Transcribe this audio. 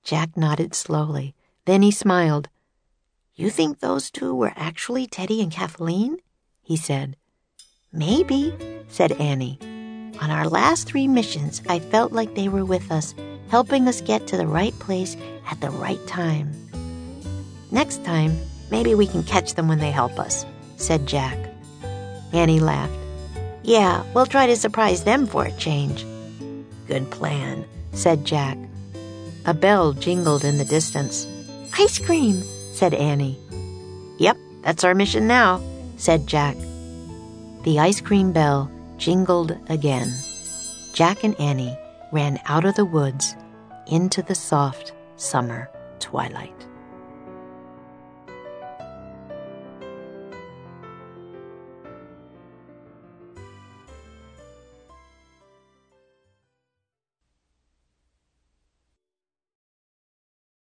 Jack nodded slowly. Then he smiled. "You think those two were actually Teddy and Kathleen?" he said. "Maybe," said Annie. "On our last 3 missions, I felt like they were with us, helping us get to the right place at the right time." "Next time, maybe we can catch them when they help us," said Jack. Annie laughed. "Yeah, we'll try to surprise them for a change." "Good plan," said Jack. A bell jingled in the distance. "Ice cream," said Annie. "Yep, that's our mission now," said Jack. The ice cream bell jingled again. Jack and Annie ran out of the woods into the soft summer twilight.